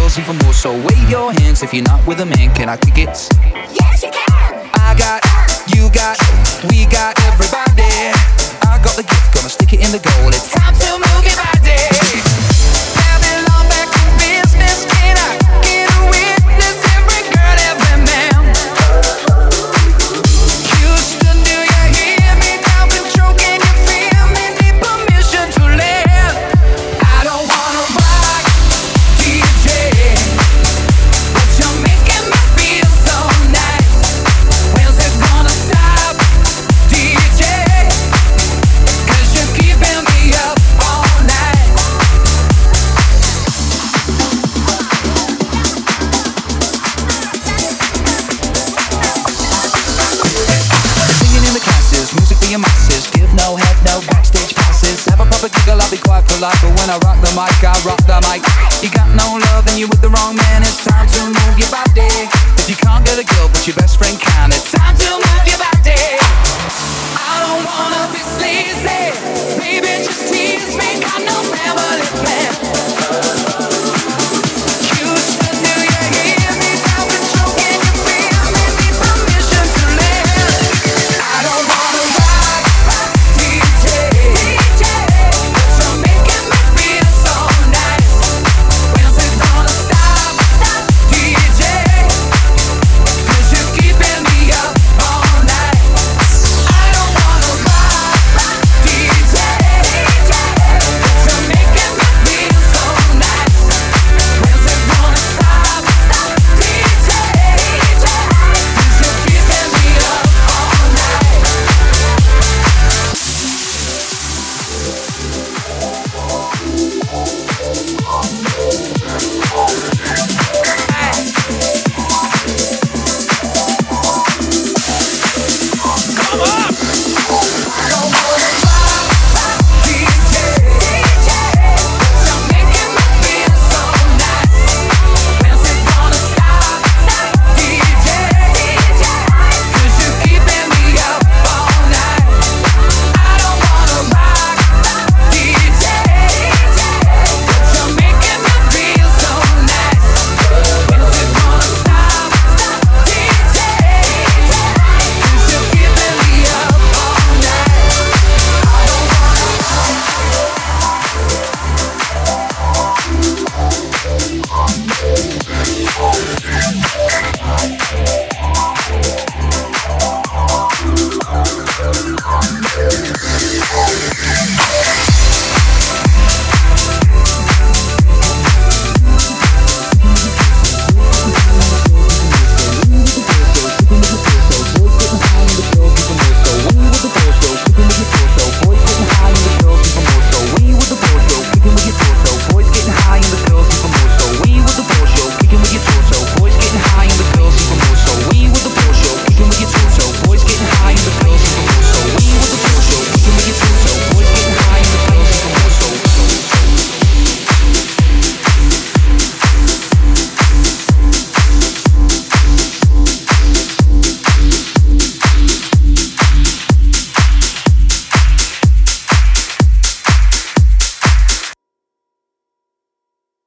girls even more. So wave your hands if you're not with a man. Can I kick it? Yes, you can. I got, you got, we got everybody. I got the gift, gonna stick it in the goal. It's time to move your body. Babylon back to business. Can I get a witness? Every girl, every man. Houston, do you hear me? Down control, can you feel me? Need permission to land. I don't wanna rock, DJ, but you're making me feel so nice. When's it gonna stop, DJ? 'Cause you're keeping me up all night. Singing in the classes, music for your masses. Give no head, no backstage passes. Have a proper giggle, I'll be quiet for life. But when I rock the mic, I rock the mic. You got no love and you with the wrong man. It's time to move your body. If you can't get a girl, but your best friend can, it's time to move your body. I don't wanna be sleazy, baby, just tease me. Got no family plan.